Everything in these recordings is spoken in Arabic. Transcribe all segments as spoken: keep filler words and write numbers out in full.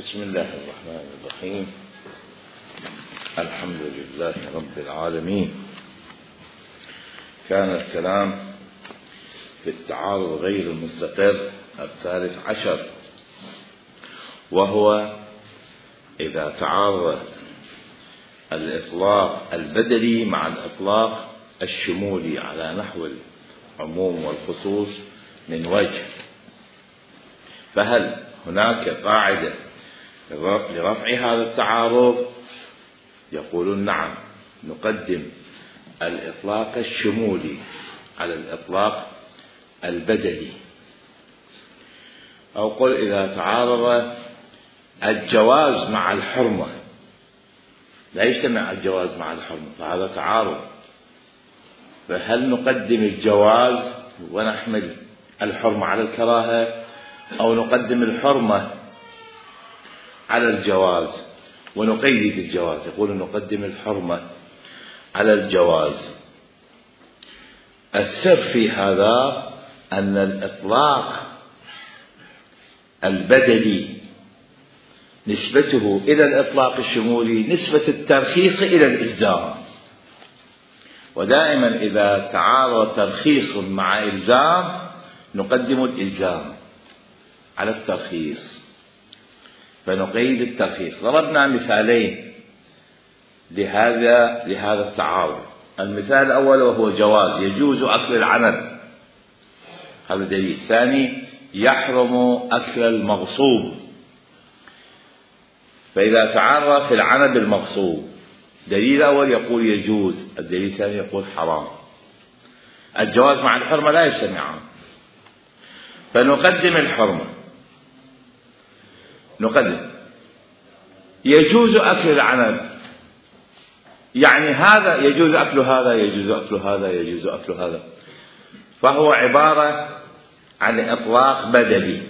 بسم الله الرحمن الرحيم. الحمد لله رب العالمين. كان الكلام في التعارض غير المستقر الثالث عشر، وهو إذا تعارض الإطلاق البدلي مع الإطلاق الشمولي على نحو العموم والخصوص من وجه، فهل هناك قاعدة لرفع هذا التعارض؟ يقولون نعم، نقدم الإطلاق الشمولي على الإطلاق البدلي. أو قل إذا تعارض الجواز مع الحرمة، لا يجتمع الجواز مع الحرمة فهذا تعارض، فهل نقدم الجواز ونحمل الحرمة على الكراهة، أو نقدم الحرمة على الجواز ونقيد الجواز؟ يقول نقدم الحرمة على الجواز. السر في هذا أن الإطلاق البدلي نسبته إلى الإطلاق الشمولي نسبة الترخيص إلى الإلزام، ودائما إذا تعارض ترخيص مع إلزام نقدم الإلزام على الترخيص فنقيد الترخيص. ضربنا مثالين لهذا لهذا التعارض. المثال الأول وهو جواز، يجوز أكل العنب، هذا دليل. الثاني يحرم أكل المغصوب، فإذا تعارض في العنب المغصوب، دليل الأول يقول يجوز، الدليل الثاني يقول حرام. الجواز مع الحرمة لا يجتمعان، فنقدم الحرمة. نقدم يجوز أكل العنب، يعني هذا يجوز أكل هذا، يجوز أكل هذا، يجوز أكل هذا، فهو عبارة عن إطلاق بدلي.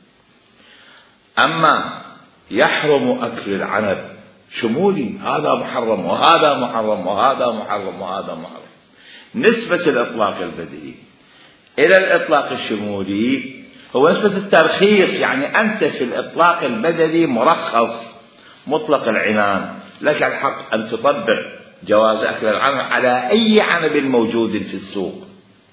أما يحرم أكل العنب شمولي، هذا محرم وهذا محرم وهذا محرم وهذا محرم. نسبة الإطلاق البدلي إلى الإطلاق الشمولي هو نسبة الترخيص، يعني أنت في الإطلاق البدلي مرخص مطلق العنان، لك الحق أن تطبق جواز أكل العنب على أي عنب موجود في السوق،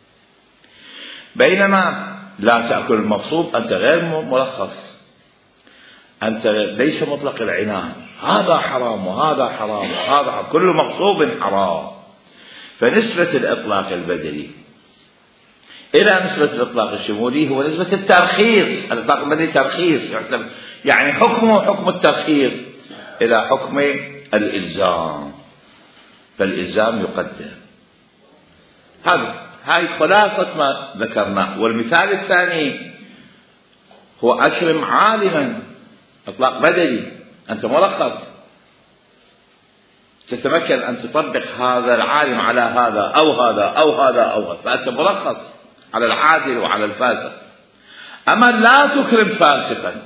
بينما لا تأكل المغصوب أنت غير مرخص، أنت ليس مطلق العنان، هذا حرام وهذا حرام وهذا حرام، كل مغصوب حرام. فنسبة الإطلاق البدلي إلى نسبة الإطلاق الشمولي هو نسبة الترخيص. الإطلاق البدلي ترخيص، يعني حكمه حكم الترخيص إلى حكم الإلزام، فالإلزام يقدم. هذا هاي خلاصة ما ذكرناه. والمثال الثاني هو أكرم عالما، إطلاق بدلي، أنت مرخص، تتمكن أن تطبق هذا العالم على هذا أو هذا أو هذا أو هذا، فأنت مرخص على العادل وعلى الفاسق. أما لا تكرم فاسقا،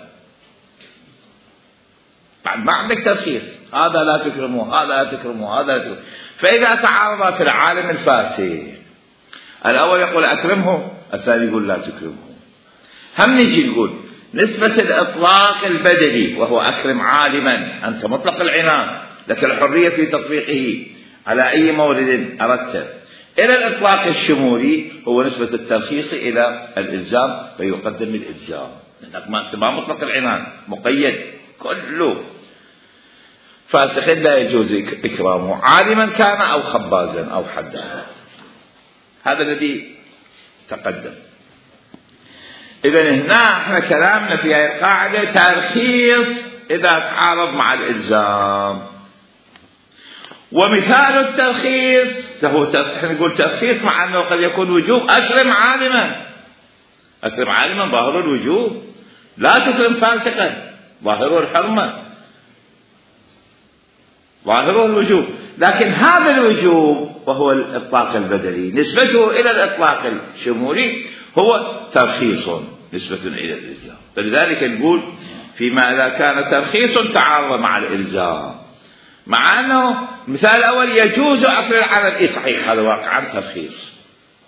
بعد ما عندك ترخيص، هذا لا تكرمه هذا لا تكرمه هذا لا تكرمه. فإذا تعارض في العالم الفاسق، الأول يقول أكرمه، الثاني يقول لا تكرمه، هم نجي نقول نسبة الإطلاق البدلي وهو أكرم عالما، أنت مطلق العنان، لك الحرية في تطبيقه على أي مورد أردت، إلى الإطلاق الشمولي هو نسبة الترخيص إلى الإلزام، فيقدم الإلزام، لأنك ما مطلق العنان، مقيد، كله فاسق لا يجوز إكرامه، عالما كان أو خبازا أو حدادا. هذا الذي تقدم. إذن هنا احنا كلامنا في هذه القاعدة ترخيص إذا تعارض مع الإلزام. ومثال الترخيص هو احنا نقول ترخيص مع أنه قد يكون وجوب. أكرم عالما، أكرم عالما ظاهر الوجوب، لا تكرم فاسقا ظاهر الحرمة، ظاهر الوجوب. لكن هذا الوجوب وهو الإطلاق البدلي نسبته إلى الإطلاق الشمولي هو ترخيص نسبة إلى الإلزام. فلذلك نقول فيما إذا كان ترخيص تعارض مع الإلزام، مع أنه مثال الأول يجوز أكل العنب، إيه صحيح هذا واقعا ترخيص،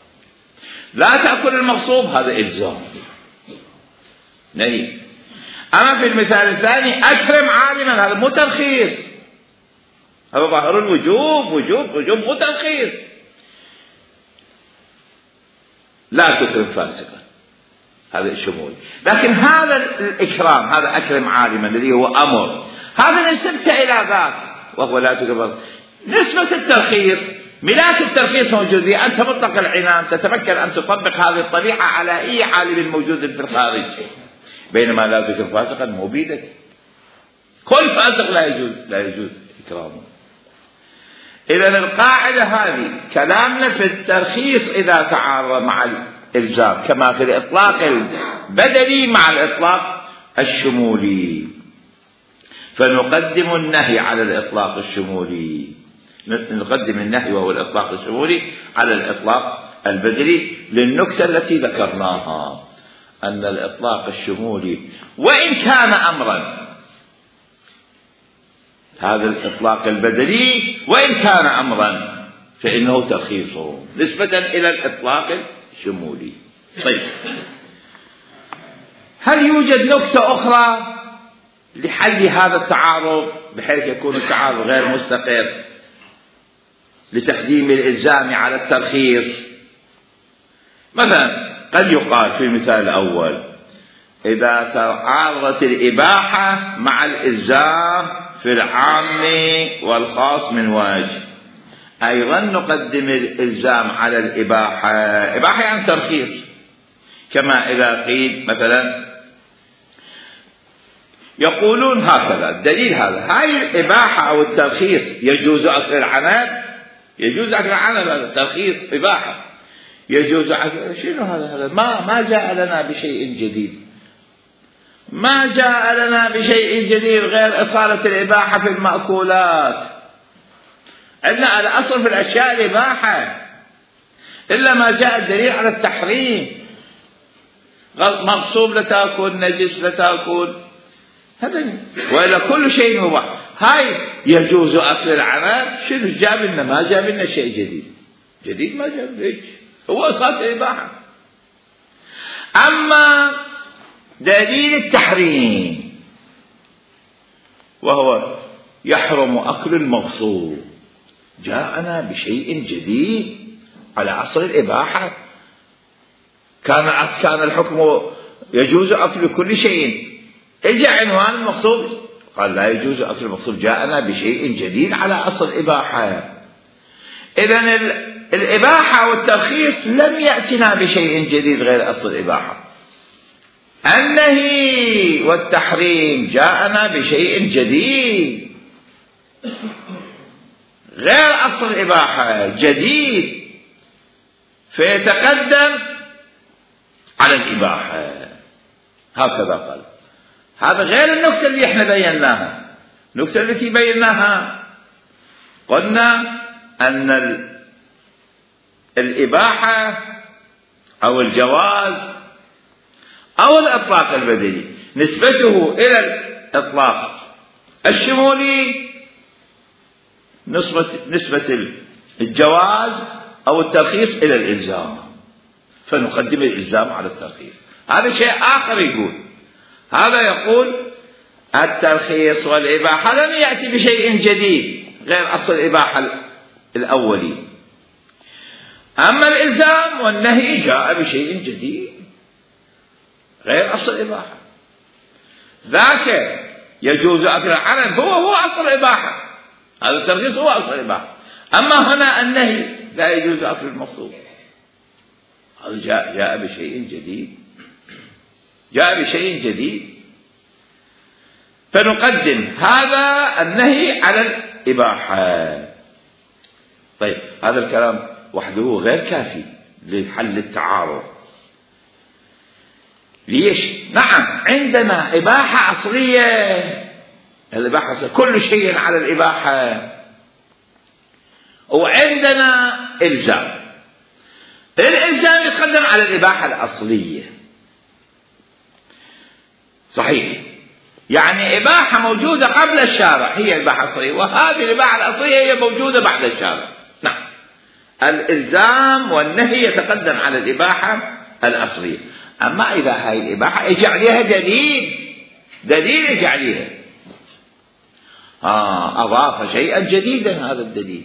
لا تأكل المغصوب هذا إلزام نهي. أما في المثال الثاني أكرم عالما، هذا مو ترخيص، هذا ظاهر الوجوب، وجوب وجوب مو ترخيص. لا تكرم فاسقا، هذا الشمول. لكن هذا الإكرام، هذا أكرم عالما الذي هو أمر، هذا نسبت إلى ذاك وهو لا تكرم. نسبة الترخيص، ملاك الترخيص موجود به، أنت مطلق العنان تتمكن أن تطبق هذه الطبيعة على أي عالم موجود في الخارج، بينما لا تكرم فاسقا مو بيدك، كل فاسق لا يجوز لا يجوز إكرامه. إذن القاعدة هذه كلامنا في الترخيص إذا تعارض مع الإلزام، كما في الإطلاق البدني مع الإطلاق الشمولي، فنقدم النهي على الإطلاق الشمولي، نقدم النهي وهو الإطلاق الشمولي على الإطلاق البدني، للنكتة التي ذكرناها أن الإطلاق الشمولي وإن كان أمرا، هذا الإطلاق البدني وإن كان أمرا فإنه ترخيصه نسبة إلى الإطلاق الشمولي. طيب، هل يوجد نكتة أخرى لحل هذا التعارض بحيث يكون التعارض غير مستقر لتقديم الإلزام على الترخيص؟ مثلا قد يقال في المثال الأول إذا تعارضت الإباحة مع الإلزام في العام والخاص من وجه، أيضا نقدم الإلزام على الإباحة، إباحة يعني ترخيص، كما إذا قيل مثلا يقولون هكذا الدليل هذا، هاي الإباحة أو الترخيص يجوز أكل العنب، يجوز أكل العنب، هذا ترخيص إباحة، يجوز أكل، شنو هذا هذا ما ما جاء لنا بشيء جديد، ما جاء لنا بشيء جديد غير إصالة الإباحة في المأكولات، عندنا الأصل في الأشياء الإباحة، إلا ما جاء الدليل على التحريم، مغصوب لا تأكل، نجس لا تأكل، هذا وإلا كل شيء مباح. هاي يجوز أكل العنب، شنو جاب لنا؟ ما جاب لنا شيء جديد، جديد ما جاب لنا، هو إصالة الإباحة. أما دليل التحريم وهو يحرم أكل المغصوب، جاءنا بشيء جديد على أصل الإباحة، كان كان الحكم يجوز أكل كل شيء، إجا عنوان المغصوب قال لا يجوز أكل المغصوب، جاءنا بشيء جديد على أصل الإباحة. إذن الإباحة والترخيص لم يأتنا بشيء جديد غير أصل الإباحة، النهي والتحريم جاءنا بشيء جديد غير أصل الإباحة، جديد، فيتقدم على الإباحة، هكذا قال. هذا غير النكتة اللي احنا بيناها، النكتة التي بيناها قلنا أن الإباحة أو الجواز أو الإطلاق البدني نسبته إلى الإطلاق الشمولي نسبة, نسبة الجواز أو الترخيص إلى الإلزام، فنقدم الإلزام على الترخيص. هذا شيء آخر يقول، هذا يقول الترخيص والإباحة لم يأتي بشيء جديد غير أصل الإباحة الأولي، أما الإلزام والنهي جاء بشيء جديد غير أصل الإباحة، ذاك يجوز أكل العنب هو هو أصل الإباحة، هذا الترخيص هو أصل الإباحة، أما هنا النهي لا يجوز أكل المغصوب، هذا جاء جاء بشيء جديد، جاء بشيء جديد، فنقدم هذا النهي على الإباحة. طيب، هذا الكلام وحده غير كافي لحل التعارض. ليش؟ نعم، عندنا إباحة أصلية، الإباحة أصلية. كل شيء على الإباحة، وعندنا إلزام، الإلزام يتقدم على الإباحة الأصلية، صحيح، يعني إباحة موجودة قبل الشارع هي إباحة أصلية، وهذه الإباحة الأصلية هي موجودة بعد الشارع. نعم، الإلزام والنهي يتقدم على الإباحة الأصلية. أما إذا هاي الإباحة يجي عليها دليل دليل يجي عليها. آه أضاف شيئا جديدا هذا الدليل.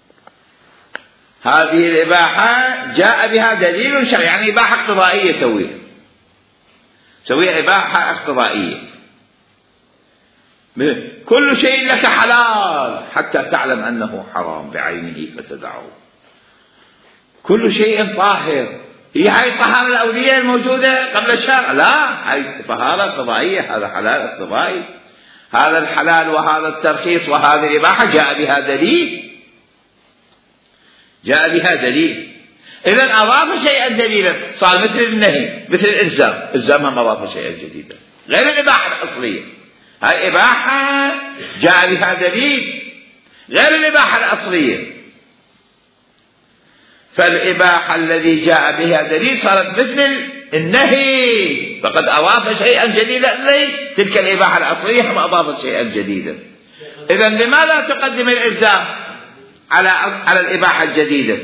هذه الإباحة جاء بها دليل شرعي، يعني إباحة اقتضائية سويها، سويها إباحة اقتضائية. كل شيء لك حلال حتى تعلم أنه حرام بعينه فتدعه. كل شيء طاهر. هي هاي الطهارة الأولية الموجودة قبل الشرع؟ لا، هاي طهارة اقتضائية، هذا حلال اقتضائي. هذا الحلال وهذا الترخيص وهذه الإباحة جاء بها دليل، جاء بها دليل. إذن أضاف شيئا دليلا، صار مثل النهي، مثل الإلزام. إلزامها أضاف شيئا جديدا غير الإباحة الأصلية. هاي إباحة جاء بها دليل غير الإباحة الأصلية. فالإباحة الذي جاء بها دليل صارت مثل النهي، فقد أضاف شيئا جديدا إليه. تلك الإباحة الأصلية ما أضافت شيئا جديدا. إذن لماذا تقدم الإلزام على على الإباحة الجديدة؟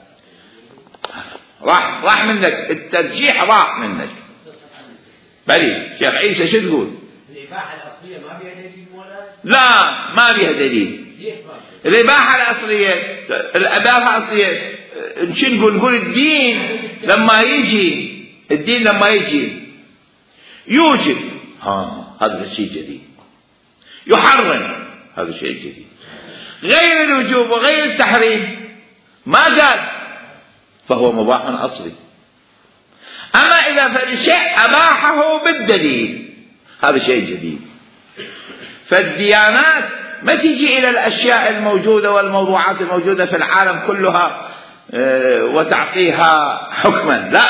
راح راح منك الترجيح، راح منك. بلي شيخ عيسى شو تقول؟ الإباحة الأصلية ما بها دليل ولا؟ لا، ما بها دليل. الإباحة الأصلية، الإباحة الأصلية شو نقول؟ نقول الدين لما يجي، الدين لما يجي يوجب، ها هذا شيء جديد. يحرم، هذا شيء جديد. غير الوجوب وغير التحريم ما قال، فهو مباح أصلي. أما إذا فالشيء أباحه بالدليل هذا شيء جديد. فالديانات ما تجي إلى الأشياء الموجودة والموضوعات الموجودة في العالم كلها وتعطيها حكما، لا.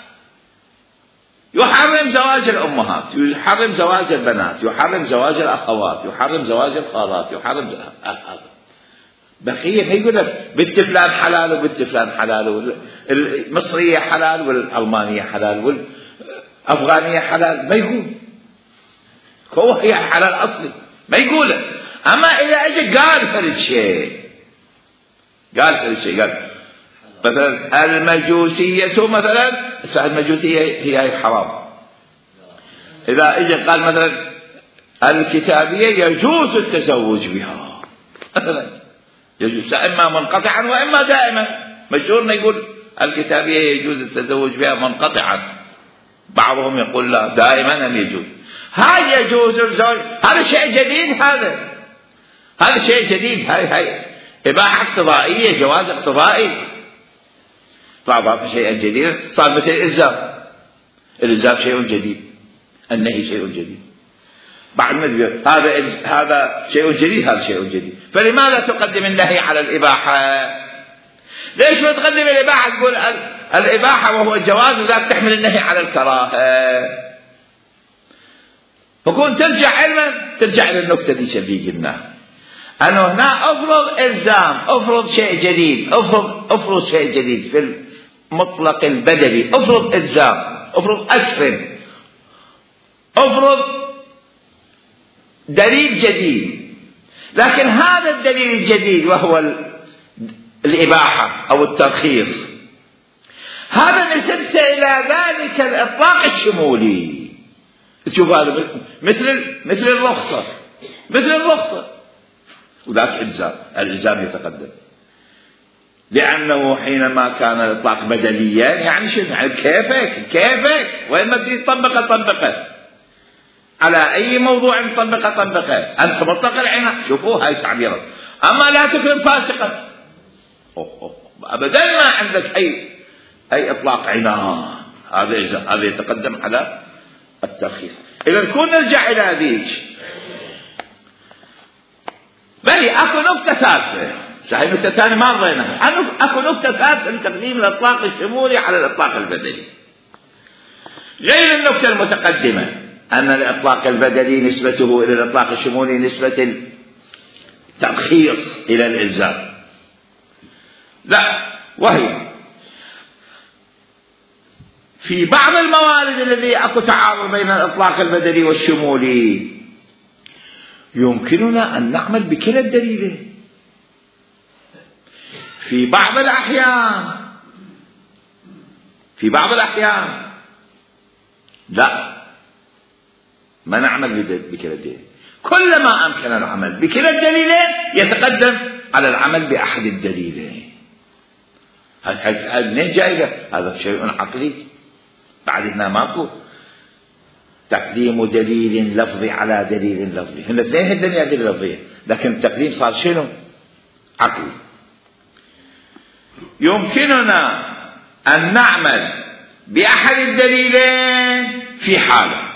يحرم زواج الأمهات، يحرم زواج البنات، يحرم زواج الأخوات، يحرم زواج الخالات، يحرم هذا. بقية ما يقول لك بنت فلان حلال وبنت فلان حلال، المصرية حلال والألمانية حلال والأفغانية حلال، ما يقول. هو هي حلال أصلي ما يقوله. أما إذا أجي قال فرد شيء، قال فرد شيء، قال مثلا المجوسية مثلا، المجوسية هي حرام. إذا أجي قال مثلا الكتابية يجوز التزوج بها مثلا، يجوز إما منقطعا وإما دائما. مشهورنا يقول الكتابية يجوز التزوج بها منقطعا، بعضهم يقول لا دائما لم يجوز. هذا يجوز الزواج، هذا شيء جديد، هذا هذا شيء جديد. هاي هاي إباحة اقتضائية، جواز اقتضائي، فأضاف شيئا جديدا صار مثل الإلزام. الإلزام شيء جديد، النهي شيء جديد. بعد ما هذا هذا شيء جديد، هذا شيء جديد. فلماذا تقدم النهي على الإباحة؟ ليش ما تقدم الإباحة؟ تقول الإباحة وهو الجواز ذاك تحمل النهي على الكراهة. فكون ترجع علما، ترجع إلى النكتة دي شبيه قلنا أنه هنا أفرض إلزام، أفرض شيء جديد، أفرض أفرض شيء جديد في المطلق البدني، أفرض إلزام، أفرض أسفل، أفرض دليل جديد. لكن هذا الدليل الجديد وهو الإباحة أو الترخيص، هذا نسبت إلى ذلك الإطلاق الشمولي. تشوف هذا مثل مثل الرخصة، مثل الرخصة، وذاك إلزام. الإلزام يتقدم لأنه حينما كان الإطلاق بدليا يعني شنو؟ يعني كيفك كيفك وين ما تريد تطبقه طبقه، على أي موضوع نطبقه طبقه، أنت مطلق العنان. شوفوا هاي التعبيرات. أما لا تكرم فاسقا، أبدا ما عندك أي أي إطلاق عنان، هذا إلزام، هذا يتقدم على الترخيص. إذا نكون نرجع إلى ذيك. بل أكو نقطة ثالثة، صحيح نقطة ثانية ما رضيناها، أكو نقطة ثالثة من تقديم الإطلاق الشمولي على الإطلاق البدني غير النقطة المتقدمة، أن الإطلاق البدني نسبته إلى الإطلاق الشمولي نسبة الترخيص إلى الإلزام. لا، وهي في بعض الموارد الذي أكو تعارض بين الإطلاق البدني والشمولي يمكننا أن نعمل بكلا الدليلين. في بعض الأحيان في بعض الأحيان لا، ما نعمل بكلا الدليلين. كلما أمكن العمل بكلا الدليلين يتقدم على العمل بأحد الدليلين. هذا منين جاي؟ هذا شيء عقلي. بعد هنا ماكو تقديم دليل لفظي على دليل لفظي، هن الاثنين هدن أدلة لفظية، لكن التقديم صار شنو؟ عقلي. يمكننا أن نعمل بأحد الدليلين في حالة،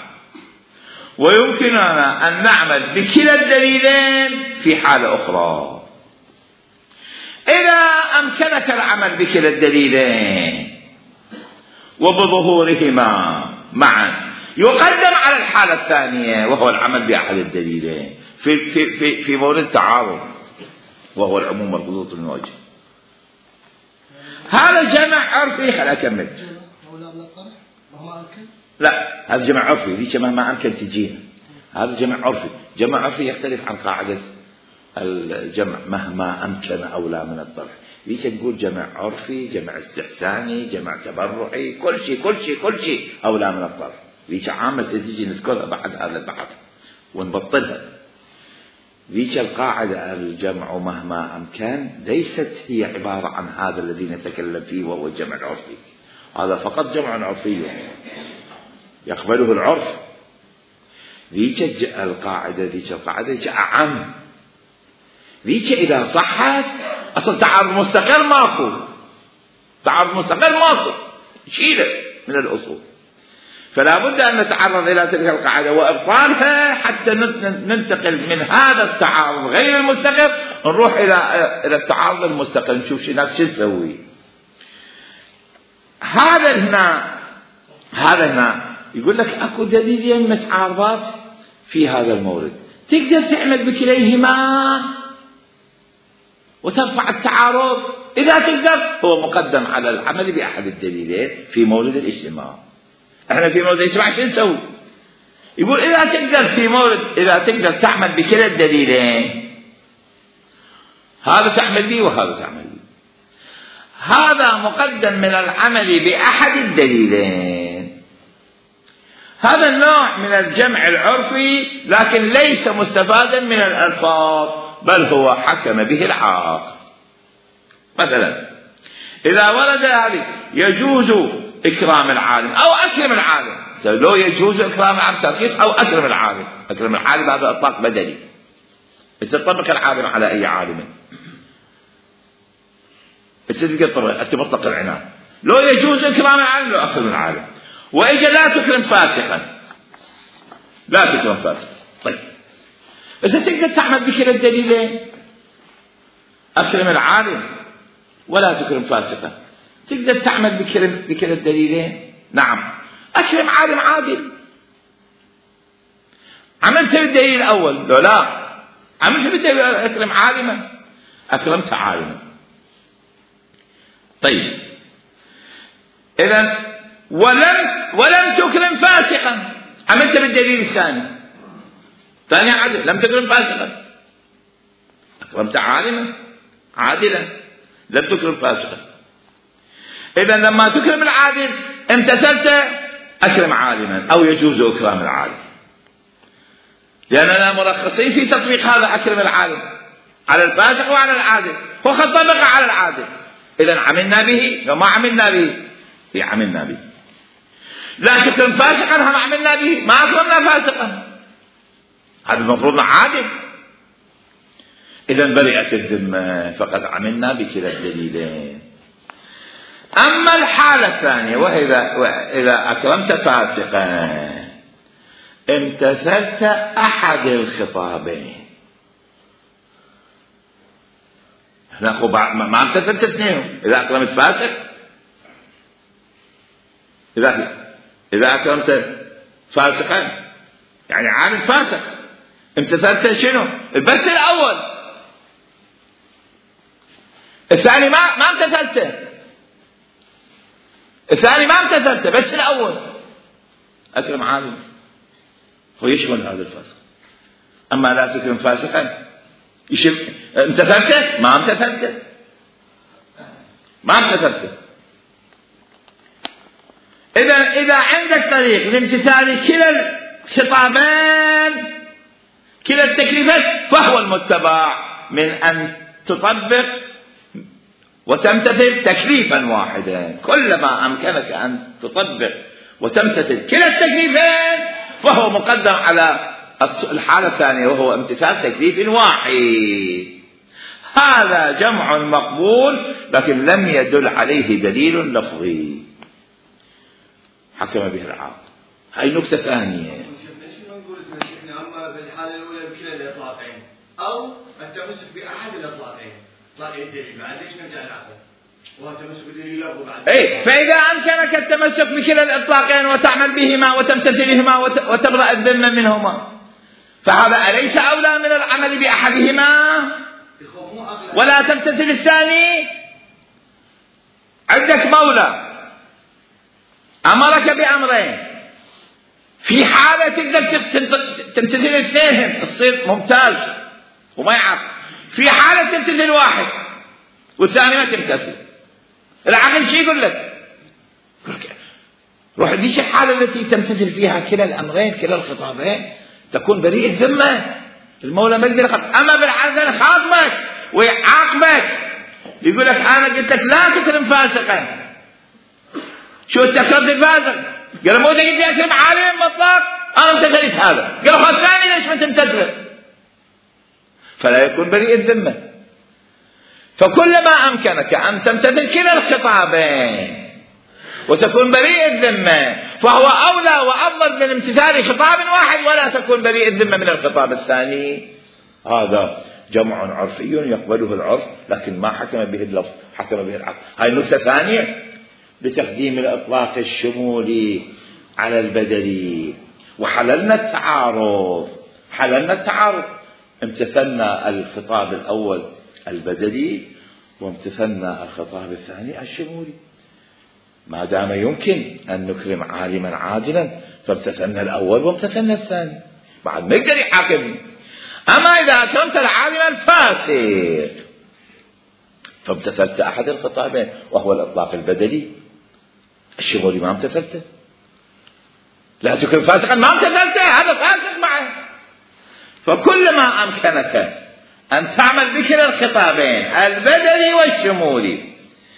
ويمكننا أن نعمل بكلا الدليلين في حالة أخرى. إذا أمكنك العمل بكلا الدليلين وبظهورهما معا يقدم على الحالة الثانية وهو العمل بأحد الدليلين في في في في مورد التعارض وهو العموم والخصوص من وجه. هذا جمع عرفي. خليني أكمل. لا، هذا جمع عرفي. ليش مهما أمكن تجينا؟ هذا جمع عرفي. جمع عرفي يختلف عن قاعدة الجمع مهما أمكن أولى من الطرح. ليش تقول جمع عرفي، جمع استحساني، جمع تبرعي، كل شيء كل شيء كل شيء أولى من الطرح. ليش عامة تجي نذكرها بعد هذا البحث ونبطلها. ليش القاعدة الجمع مهما أمكن ليست هي عبارة عن هذا الذي نتكلم فيه وهو الجمع العرفي. هذا فقط جمع عرفي يقبله العرف. ليش القاعدة ليش القاعدة ليش أعم. ليش إذا صحت أصل تعارض مستقر ماكو، تعارض مستقر ماكو شيله من الأصول. فلا بد أن نتعرض إلى تلك القاعدة وإبطالها حتى ننتقل من هذا التعارض غير المستقر نروح إلى إلى التعارض المستقر، نشوف شو شو نسوي. هذا هنا هذا هنا يقول لك أكو دليلين متعارضات في هذا المورد، تقدر تعمل بكليهما وترفع التعارض. إذا تقدر هو مقدم على العمل بأحد الدليلين في مورد الاجتماع. احنا في مورد الاجتماع شو نسوي؟ يقول إذا تقدر في مورد إذا تقدر تعمل بكلا الدليلين، هذا تعمل به وهذا تعمل به. هذا مقدم من العمل بأحد الدليلين. هذا النوع من الجمع العرفي لكن ليس مستفادا من الألفاظ، بل هو حكم به العاقل. مثلا إذا ورد هذه يجوز إكرام العالم أو أكرم العالم، لو يجوز إكرام العالم ترخيص أو أكرم العالم. أكرم العالم هذا إطلاق بدني، تطبق العالم على أي عالم، أنت مطلق العنان. لو يجوز إكرام العالم لو أكرم العالم. وإجا لا تكرم فاسقا، لا تكرم فاسقا. طيب بس تقدر تعمل بكلا الدليلين، أكرم العالم ولا تكرم فاسقا. تقدر تعمل بكرم بكلا الدليلين. نعم، أكرم عالم عادل. عملت بالدليل الأول لو لا عملت بالدليل أكرم عالما، أكرمت عالما. طيب إذن ولم ولم تكرم فاسقا، عملت بالدليل الثاني ثاني عدل، لم تكرم فاسقا، أكرمت عالما عادلا، لم تكرم فاسقا. إذن لما تكرم العادل امتثلت أكرم عالما أو يجوز إكرام العالم، لأننا مرخصين في تطبيق هذا أكرم العالم على الفاسق وعلى العادل، هو قد طبق على العادل. إذن عملنا به. لو ما عملنا به هي عملنا به. لا تكرم فاسقا هم عملنا به، ما أكرمنا فاسقا، هذا المفروض عادل. إذن برئت الذمة، فقد عملنا بكلا الدليلين. أما الحالة الثانية وإذا وإذا أكرمت فاسقا امتثلت أحد الخطابين. ما امتثلت اثنين. إذا أكرمت فاسق، إذا إذا أكرمت فاسقا يعني عالم فاسق، امتثلت شنو؟ بس الأول. الثاني ما ما امتثلته. الثاني ما امتثلته بس الأول. أكرم عالم هو يشمل هذا الفاسق. أما لا تكرم فاسقا يشمل امتثلته ما امتثلته ما امتثلته. إذا إذا عندك طريق لامتثال كلا خطابان كلا التكليفات فهو المتبع من أن تطبق وتمتثل تكليفا واحدا. كلما أمكنك أن تطبق وتمتثل كلا التكليفين فهو مقدم على الحالة الثانية وهو امتثال تكليف واحد. هذا جمع مقبول لكن لم يدل عليه دليل لفظي حكم به العاقل. هاي نكتة ثانية. أما بالحالة الأولى بكلا الإطلاقين أو التمسك بأحد الإطلاقين إطلاقين الدليل بعد ليش نرجع العقل وتمسك بالدليل له بعد. إيه فإذا أمكنك التمسك بكلا الإطلاقين وتعمل بهما وتمتثلهما وتبرأ الذمة منهما فهذا أليس أولى من العمل بأحدهما ولا تمتثل الثاني؟ عندك مولى أمرك بأمرين في حالة تقدر تمتثل الاثنين تصير ممتاز وما يعرف، في حالة تمتثل واحد والثاني ما تمتثل. العقل شو يقول لك؟ روح ديش الحالة التي تمتثل فيها كلا الأمرين كلا الخطابين تكون بريء الذمة. المولى ما يقدر يخاطب. أما بالحالة خاطبك ويعاقبك يقول لك أنا قلت لك لا تكرم فاسقا. شو تكرم الفاسق؟ قال مو تجي أكرم عالم مطلق أنا امتثلت هذا. قال خذ ثاني ليش ما تمتثل؟ فلا يكون بريء الذمة. فكلما أمكنك أن تمتثل كلا الخطابين وتكون بريء الذمة فهو أولى وأفضل من امتثال خطاب واحد ولا تكون بريء الذمة من الخطاب الثاني. هذا جمع عرفي يقبله العرف لكن ما حكم به اللفظ حكم به العقل. هاي نكتة ثانية لتقديم الإطلاق الشمولي على البدلي. وحللنا التعارض حللنا التعارض امتثلنا الخطاب الأول البدلي وامتثلنا الخطاب الثاني الشمولي. ما دام يمكن أن نكرم عالما عادلا فامتثلنا الأول وامتثلنا الثاني بعد ما يقدر يحاكمني. أما إذا أكرمت العالم الفاسق فامتثلت أحد الخطابين وهو الإطلاق البدلي الشمولي ما امتثلته. لا تكرم فاسقا ما امتثلته هذا فاسق معه. فكلما أمكنك أن تعمل بكلا الخطابين البدلي والشمولي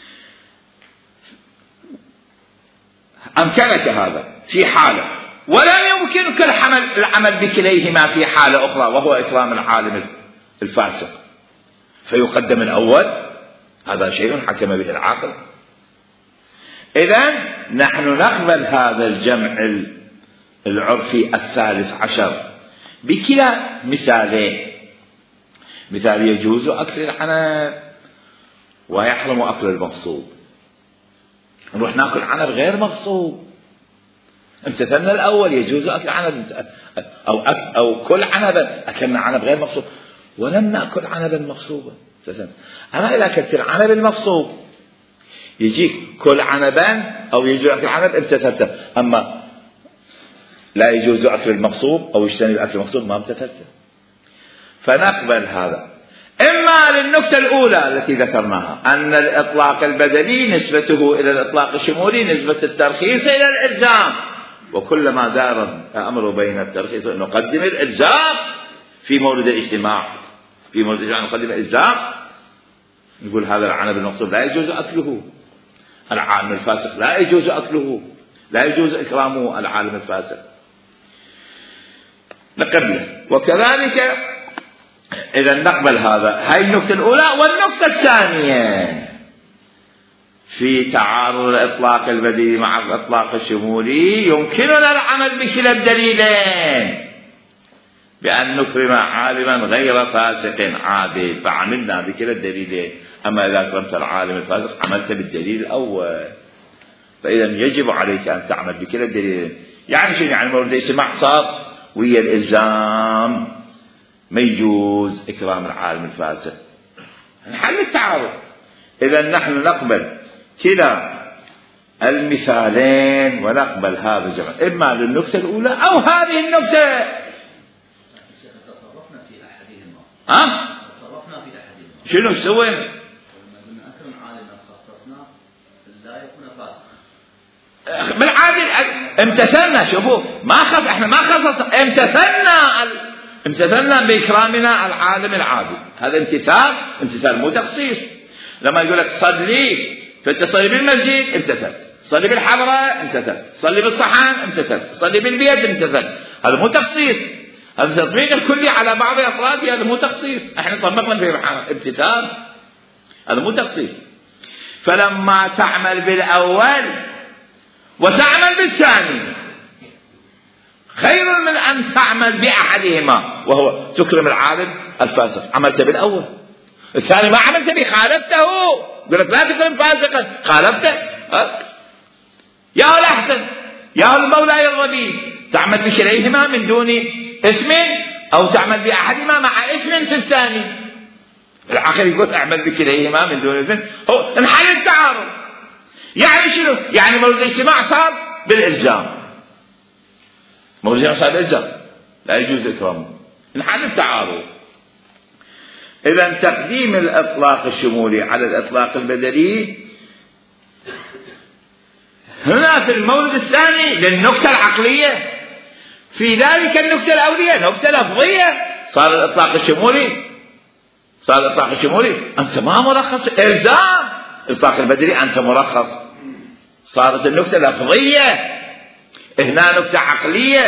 أمكنك هذا في حالة ولم يمكنك العمل, العمل بكليهما في حالة أخرى وهو إكرام العالم الفاسق فيقدم الأول. هذا شيء حكم به العاقل. إذن نحن نقبل هذا الجمع العرفي الثالث عشر بكلا مثالين. مثال يجوز أكل العنب ويحرم أكل المغصوب. نروح ناكل عنب غير مغصوب امتثلنا الأول يجوز أكل عنب أو, أكل أو كل عنبا أكلنا عنب غير مغصوب ولم نأكل عنبا مغصوبا. أما إذا أكلت العنب المغصوب يجيك كل عنبان أو يجوز أكل عنب امتثلته. أما لا يجوز أكل المغصوب أو يجتنب أكل المغصوب ما امتثلته. فنقبل هذا إما للنكتة الأولى التي ذكرناها أن الإطلاق البدلي نسبته إلى الإطلاق الشمولي نسبة الترخيص إلى الإلزام وكلما دار الأمر بين الترخيص نقدم الإلزام في مورد الاجتماع في مورد الاجتماع نقدم الإلزام. نقول هذا العنب المغصوب لا يجوز أكله العالم الفاسق لا يجوز أكله لا يجوز إكرامه العالم الفاسق نقبله. وكذلك إذا نقبل هذا. هاي النكتة الأولى. والنكتة الثانية في تعارض الإطلاق البديهي مع الإطلاق الشمولي يمكننا العمل بكلا الدليلين بأن نكرم عالما غير فاسق عادل فعملنا بكلا الدليلين. أما إذا أكرمت العالم الفاسق عملت بالدليل الأول. فإذا يجب عليك أن تعمل بكلا الدليلين. يعني شو يعني مورد الاجتماع صار ويا الإلزام ما يجوز إكرام العالم الفاسق. نحل التعارض. إذا نحن نقبل كلا المثالين ونقبل هذا الجمع إما للنكتة الأولى أو هذه النكتة. تصرفنا في أحدهما. ها؟ تصرفنا في أحدهما. شنو سوينا؟ لما قلنا أكرم عالما خصصنا لا يكون فاسقا. بالعادل امتثلنا. شوفوا ما خص احنا ما خصص امتثلنا ال... امتثلنا بإكرامنا العالم العادل. هذا امتثال، امتثال مو تخصيص. لما يقول لك صلي فتصلي بالمسجد امتثل، صلي بالحضرة امتثل، صلي بالصحن امتثل، صلي بالبيت امتثل. هذا مو تخصيص، هذا تطبيق الكلي على بعض أفراده. هذا مو تخصيص، احنا طبقنا في امتثال، هذا مو تخصيص. فلما تعمل بالأول وتعمل بالثاني خير من أن تعمل بأحدهما، وهو تكرم العالم الفاسق. عملت بالأول، الثاني ما عملت به، خالفته. يقول لك لا تكرم فاسقا، خالفته. يا الأحسن يا المولى الربي، تعمل بكليهما من دون اسم، أو تعمل بأحدهما مع اسم في الثاني. العقل يقول اعمل بكليهما من دون اسم، هو انحل التعارض. يعني شنو؟ يعني مولد الاجتماع صار بالإلزام، مولد الاجتماع صار بالإلزام، لا يجوز إكرامه، انحل التعارض. إذا تقديم الإطلاق الشمولي على الإطلاق البدلي هنا في المولد الثاني للنكتة العقلية، في ذلك النكتة الأولية نكتة لفظية. صار الإطلاق الشمولي، صار الإطلاق الشمولي أنت ما مرخص، إلزام. الإطلاق البدلي أنت مرخص، صارت النكتة لفظية. هنا نكتة عقلية،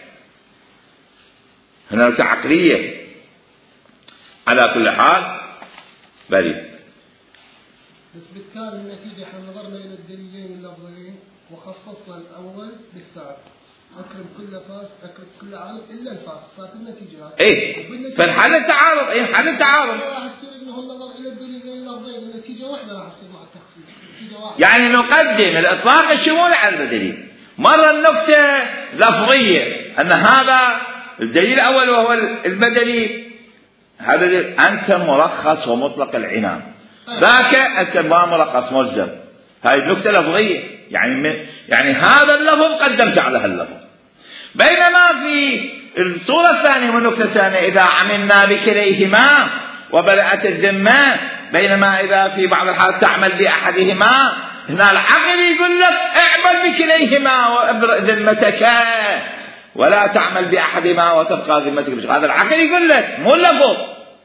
هنا نكتة عقلية. على كل حال بريء. بس بالتالي النتيجة احنا نظرنا إلى الدليلين اللفظيين وخصصنا الأول بالثالث، أكرم كل فاس أكرم كل عالم إلا الفاس. صارت النتيجة هذه. إيه فنحل التعارض. إيه حل التعارض. راح يصير إنه النظر إلى الدليلين اللفظيين النتيجة واحدة راح يصير مع التخصيص. نتيجة واحدة. يعني نقدم الإطلاق الشمولي على البدلي. مرة النكتة لفظية أن هذا الدليل الأول وهو البدلي، هذا أنت مرخص ومطلق العنان، ذاك أنت ما مرخص ملزم. هذه النكتة لفظية، يعني يعني هذا اللفظ قدمت على هاللفظ. بينما في الصورة الثانية والنكتة الثانية إذا عملنا بكليهما وبدأت الذمة، بينما إذا في بعض الحالات تعمل بأحدهما، هنا العقل يقول لك اعمل بكليهما وابرئ ذمتك ولا تعمل بأحدهما وتبقى ذمتك. هذا العقل يقول لك مو اللفظ.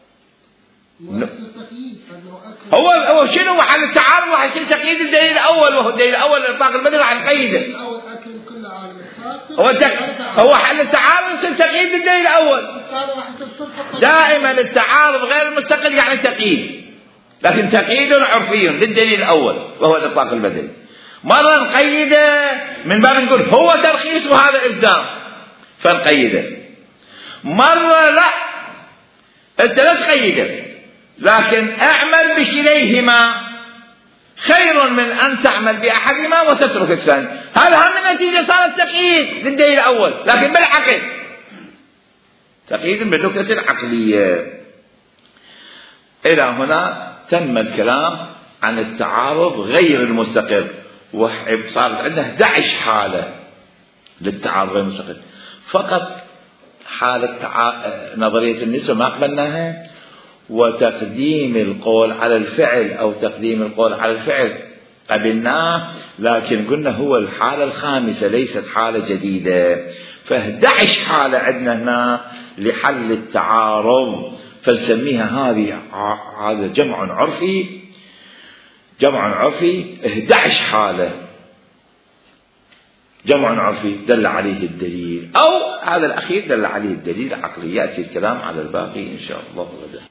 هو هو شنو محل التعارض وحسن تقييد الدليل الأول، وهو الدليل الأول الإطلاق البدلي عن قيده. هو هو حل التعارض يصير تقييد بالدليل الأول. دائما التعارض غير المستقل يعني تقييد، لكن تقييد عرفي للدليل الأول وهو الإطلاق البدلي. مرة نقيده من باب نقول هو ترخيص وهذا إلزام فنقيده، مرة لا أنت لا تقيده، لكن اعمل بكليهما خير من أن تعمل بأحدهما وتترك الثاني. هذا هم النتيجة صارت تقييد للدليل الأول، لكن بالعقل تقييد بالنكتة العقلية. إلى هنا تم الكلام عن التعارض غير المستقل، وصارت عندنا أحد عشر حالة للتعارض غير المستقل. فقط حالة تع... نظرية النسبة ما قبلناها، وتقديم القول على الفعل أو تقديم القول على الفعل قبلناه، لكن قلنا هو الحالة الخامسة ليست حالة جديدة. فأحد عشر حالة عندنا هنا لحل التعارض، فنسميها هذه هذا جمع عرفي، جمع عرفي أحد عشر حالة، جمع عرفي دل عليه الدليل، أو هذا الأخير دل عليه الدليل العقلي. يأتي الكلام على الباقي إن شاء الله غدا.